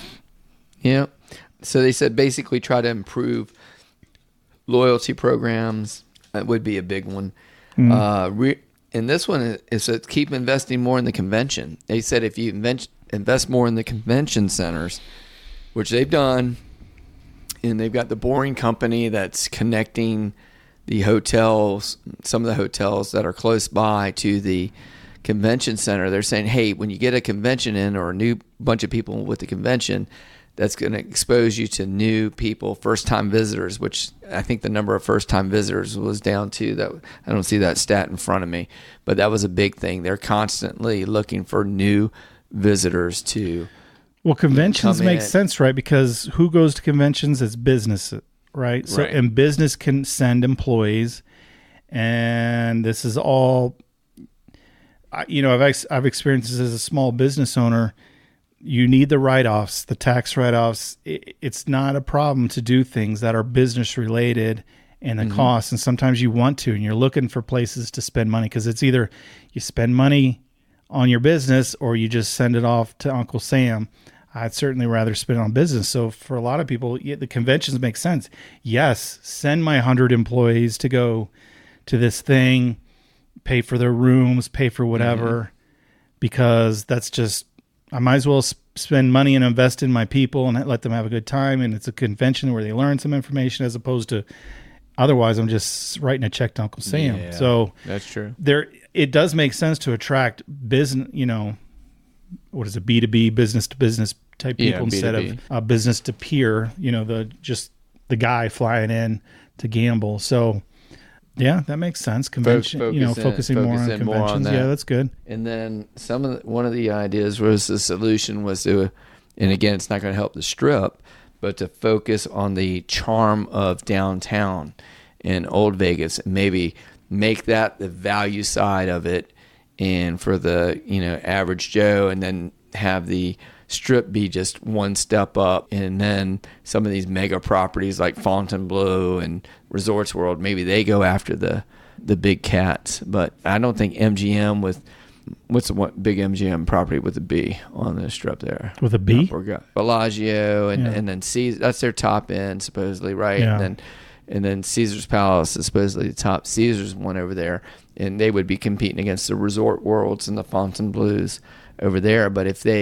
Yeah. So they said basically try to improve loyalty programs. That would be a big one. Mm. Uh, re- and this one is, is to keep investing more in the convention. They said if you invent, invest more in the convention centers, which they've done, and they've got the Boring Company that's connecting the hotels, some of the hotels that are close by to the convention center. They're saying, hey, when you get a convention in or a new bunch of people with the convention, that's going to expose you to new people, first-time visitors, which I think the number of first-time visitors was down to that. I don't see that stat in front of me, but that was a big thing. They're constantly looking for new visitors to Well, conventions come make in. sense, right? Because who goes to conventions? It's business, right? So, Right. and business can send employees, and this is all. I- You know, I've ex- I've experienced this as a small business owner. You need the write-offs, the tax write-offs. It, it's not a problem to do things that are business related and the costs. And sometimes you want to, and you're looking for places to spend money because it's either you spend money on your business or you just send it off to Uncle Sam. I'd certainly rather spend it on business. So for a lot of people, yeah, the conventions make sense. Yes, send my hundred employees to go to this thing, pay for their rooms, pay for whatever, because that's just, I might as well sp- spend money and invest in my people and let them have a good time. And it's a convention where they learn some information as opposed to, otherwise I'm just writing a check to Uncle Sam. Yeah. So That's true. there, it does make sense to attract business, you know, what is it, B two B, business to business type Yeah, people instead B two B. of uh, business to peer, you know, the, just the guy flying in to gamble. So yeah, that makes sense. Convention, you know, focus in- focusing more focus on in more on conventions. that. Yeah, that's good. And then some of the, one of the ideas was the solution was to, and again, it's not going to help the strip, but to focus on the charm of downtown in Old Vegas and maybe make that the value side of it, and for the you know average Joe, and then have the strip be just one step up, and then some of these mega properties like Fontainebleau and Resorts World, maybe they go after the the big cats. But I don't think M G M with what's the one big M G M property with a B on the strip there With a B? Not Bellagio, and Yeah. and then Caesar, that's their top end supposedly, right? Yeah. And then and then Caesar's Palace is supposedly the top Caesar's one over there, and they would be competing against the Resort Worlds and the Fontainebleaus over there. But if they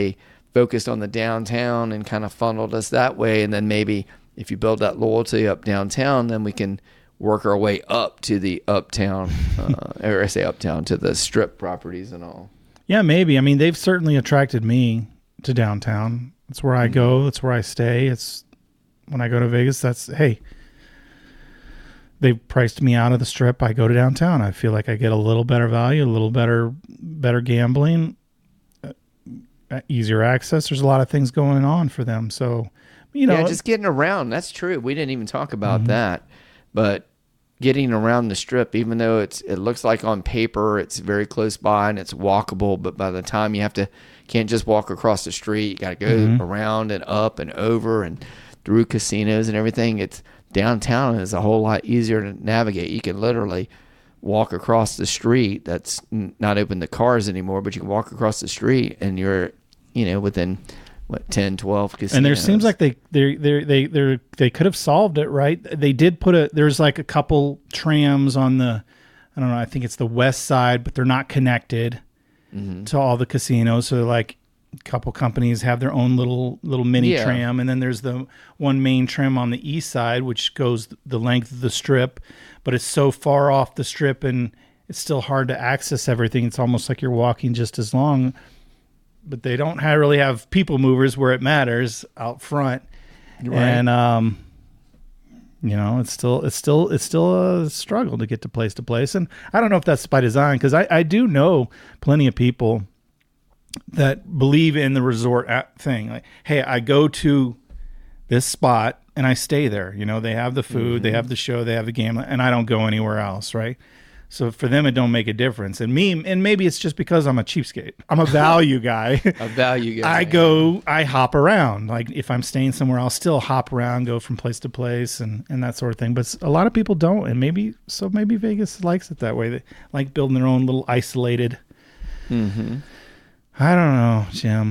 focused on the downtown and kind of funneled us that way. And then maybe if you build that loyalty up downtown, then we can work our way up to the uptown, uh, or I say uptown, to the strip properties and all. Yeah, maybe. I mean, they've certainly attracted me to downtown. It's where I go. It's where I stay. It's when I go to Vegas, that's, hey, they've priced me out of the strip. I go to downtown. I feel like I get a little better value, a little better, better gambling, uh, easier access. There's a lot of things going on for them. So, you know, yeah, just getting around. That's true. We didn't even talk about Mm-hmm. that, but getting around the strip, even though it's, it looks like on paper, it's very close by and it's walkable, but by the time you have to, can't just walk across the street, you got to go Mm-hmm. around and up and over and through casinos and everything. It's downtown is a whole lot easier to navigate. You can literally walk across the street. That's n- not open to cars anymore, but you can walk across the street and you're, you know, within what, ten, twelve casinos. and there seems like they they they they they they could have solved it, right? They did put a there's like a couple trams on the, I don't know, I think it's the west side, but they're not connected Mm-hmm. to all the casinos. So like a couple companies have their own little little mini Yeah. tram, and then there's the one main tram on the east side, which goes the length of the strip, but it's so far off the strip and it's still hard to access everything. It's almost like you're walking just as long. But they don't have, really have people movers where it matters out front, Right. and um, you know, it's still it's still it's still a struggle to get to place to place. And I don't know if that's by design, because I, I do know plenty of people that believe in the resort app thing. Like, hey, I go to this spot and I stay there. You know, they have the food, they have the show, they have the gambling, and I don't go anywhere else, right? So for them, it don't make a difference. And me, and maybe it's just because I'm a cheapskate. I'm a value guy. a value guy. I go, I hop around. Like if I'm staying somewhere, I'll still hop around, go from place to place, and, and that sort of thing. But a lot of people don't, and maybe so. Maybe Vegas likes it that way. They like building their own little isolated. Mm-hmm. I don't know, Jim.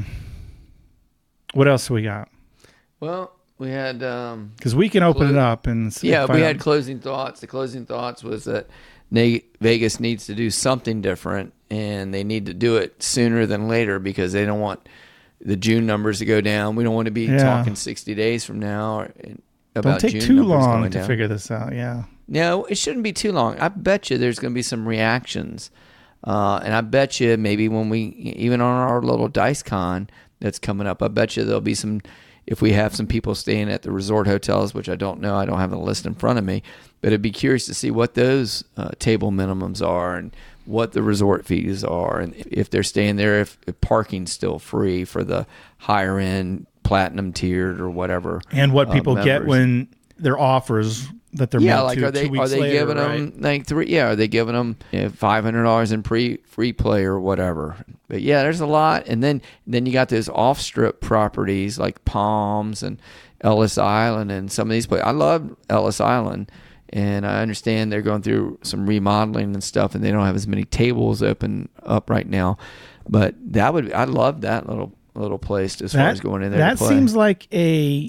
What else do we got? Well, we had um, Because we can open Clo- it up and see, yeah, find we had out- closing thoughts. The closing thoughts was that Na- Vegas needs to do something different, and they need to do it sooner than later because they don't want the June numbers to go down. We don't want to be Yeah. talking sixty days from now or, about Don't take June too numbers long going to down. figure this out. Yeah. No, it shouldn't be too long. I bet you there's going to be some reactions. Uh, and I bet you maybe when we, even on our little Dice Con that's coming up, I bet you there'll be some, if we have some people staying at the resort hotels, which I don't know, I don't have the list in front of me, but I'd be curious to see what those uh, table minimums are and what the resort fees are. And if they're staying there, if, if parking's still free for the higher end platinum tiered or whatever. And what uh, people get members. when their offers that they're Yeah, made like two, are they two weeks are they later, giving right? them like three? Yeah, are they giving them you know, five hundred dollars in pre free play or whatever? But yeah, there's a lot, and then then you got those off strip properties like Palms and Ellis Island and some of these places. I love Ellis Island, and I understand they're going through some remodeling and stuff, and they don't have as many tables open up right now. But that would I love that little little place as far That, as going in there. that to play. seems like a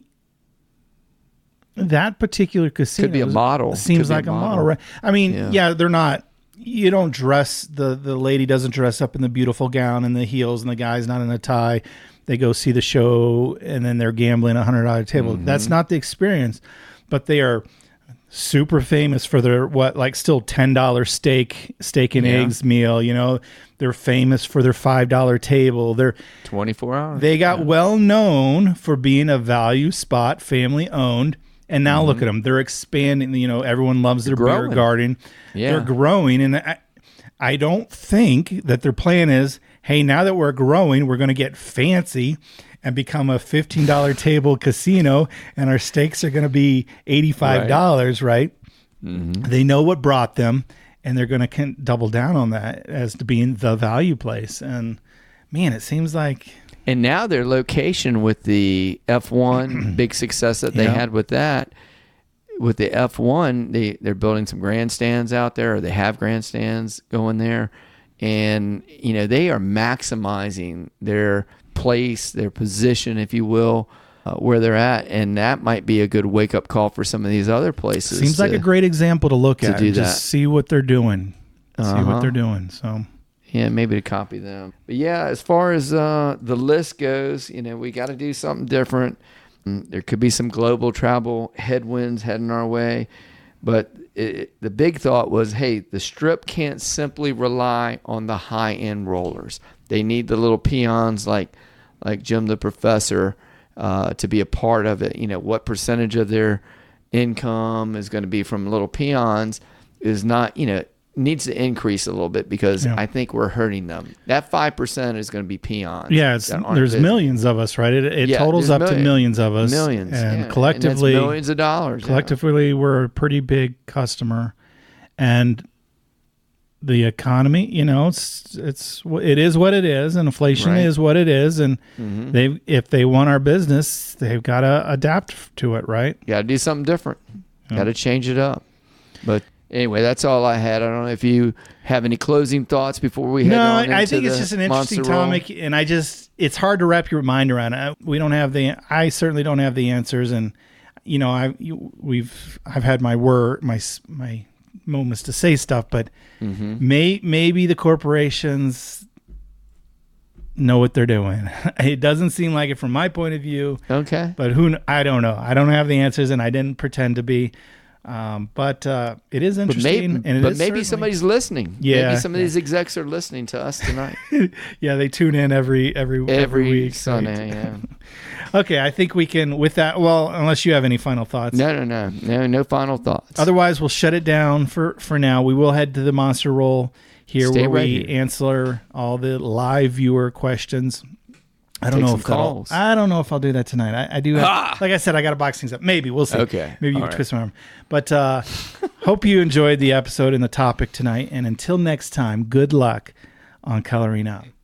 that particular casino Could be a model. Seems Could be a like a model. model. right? I mean, Yeah. yeah. they're not. You don't dress the the lady doesn't dress up in the beautiful gown and the heels, and the guy's not in a tie. They go see the show, and then they're gambling a hundred dollar table. Mm-hmm. That's not the experience, but they are super famous for their what like still ten dollar steak steak and Yeah. eggs meal. You know, they're famous for their five dollar table. They're twenty-four hours. they got well known for being a value spot, family owned, and now look at them. They're expanding. You know, everyone loves their beer growing. garden. Yeah. They're growing, and I, I don't think that their plan is, hey, now that we're growing, we're going to get fancy and become a fifteen dollar table casino, and our steaks are going to be eighty-five dollars, right? They know what brought them, and they're going to con- double down on that as to being the value place. And man, it seems like And now their location with the F one big success that they Yeah. had with that, with the F one, they, they're building some grandstands out there, or they have grandstands going there. And, you know, they are maximizing their place, their position, if you will, uh, where they're at. And that might be a good wake-up call for some of these other places. seems like to- a great example to look to at. do and just that. see what they're doing. See Uh-huh. what they're doing. So Yeah, maybe to copy them. But yeah, as far as uh, the list goes, you know, we got to do something different. There could be some global travel headwinds heading our way. But it, the big thought was, hey, the Strip can't simply rely on the high-end rollers. They need the little peons like like Jim the Professor uh, to be a part of it. You know, what percentage of their income is going to be from little peons is not, you know, needs to increase a little bit because yeah. I think we're hurting them. That five percent is going to be peons. Yeah, it's, there's busy. millions of us, right? It, it yeah, totals up million, to millions of us. Millions. And yeah. collectively, and millions of dollars. Collectively, yeah. we're a pretty big customer. And the economy, you know, it's, it's, it is what it is, and inflation right. is what it is. And mm-hmm. they, if they want our business, they've got to adapt to it, right? Got to do something different. Yeah. Got to change it up. But anyway, that's all I had. I don't know if you have any closing thoughts before we head no, on into I think it's just an interesting topic, and I just it's hard to wrap your mind around it. We don't have the, I certainly don't have the answers, and you know, I we've I've had my word, my my moments to say stuff, but mm-hmm. may maybe the corporations know what they're doing. It doesn't seem like it from my point of view. Okay, but who I don't know. I don't have the answers, and I didn't pretend to be. Um, but uh, it is interesting. But maybe, and it but is maybe somebody's listening. Yeah, maybe some of yeah. these execs are listening to us tonight. Yeah, they tune in every every every, every week. Sunday. Yeah. Okay, I think we can with that. Well, unless you have any final thoughts. No, no, no, no, no final thoughts. Otherwise, we'll shut it down for for now. We will head to the Monster Roll here, Stay where right we here. answer all the live viewer questions. I don't Take know some if that'll, calls. I don't know if I'll do that tonight. I, I do have, Ah! like I said, I got to box things up. Maybe we'll see. Okay. Maybe you All can right. twist my arm. But uh, hope you enjoyed the episode and the topic tonight. And until next time, good luck on coloring out.